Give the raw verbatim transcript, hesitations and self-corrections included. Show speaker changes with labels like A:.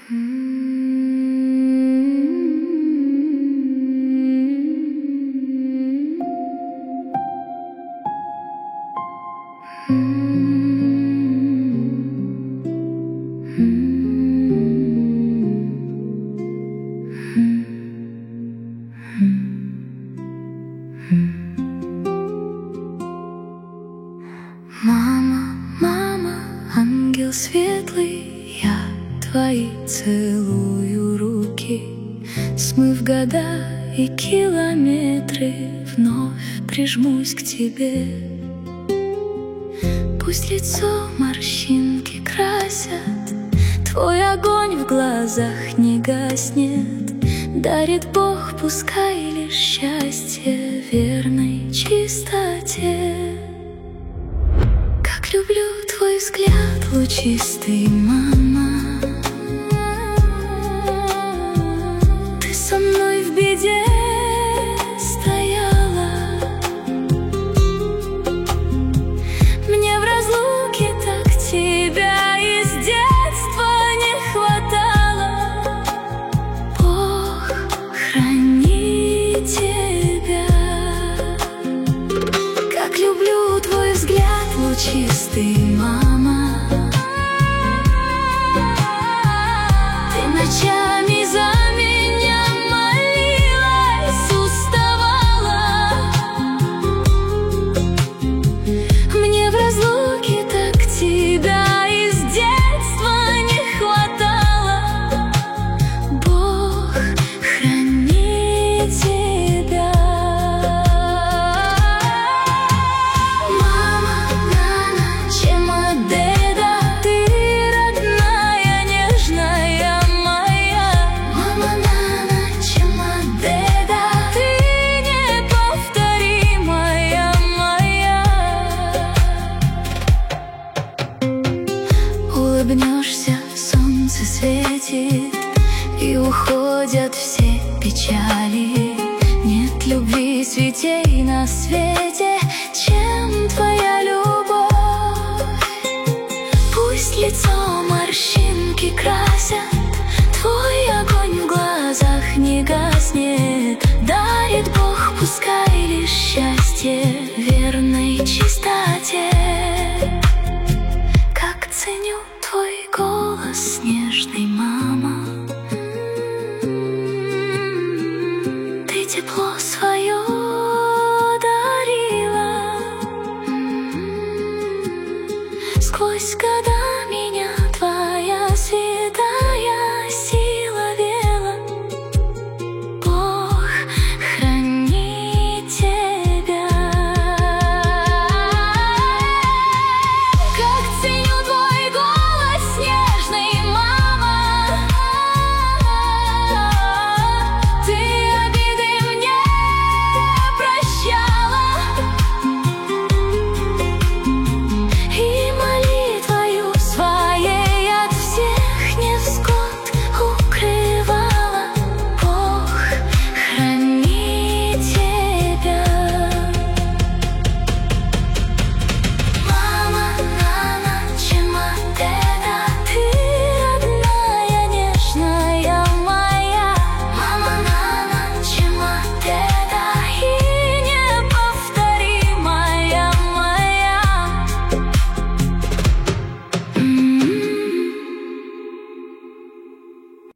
A: Мама, мама, ангел светлый, я твои целую руки. Смыв года и километры, вновь прижмусь к тебе. Пусть лицо морщинки красят, твой огонь в глазах не гаснет. Дарит Бог, пускай лишь счастье верной чистоте. Как люблю твой взгляд лучистый, мама. Ты со мной в беде стояла, мне в разлуке так тебя из детства не хватало. Бог храни тебя. Как люблю твой взгляд лучистый, мама. Ты ночами за меня молилась, уставала. Мне в разлуке так тебя из детства не хватало. Бог храни тебя. Улыбнешься, солнце светит, и уходят все печали. Нет любви святей на свете, чем твоя любовь. Пусть лицо морщинки красят, твой огонь в глазах не гаснет. Дарит Бог, пускай лишь счастье верной чистоте. Ценю твой голос.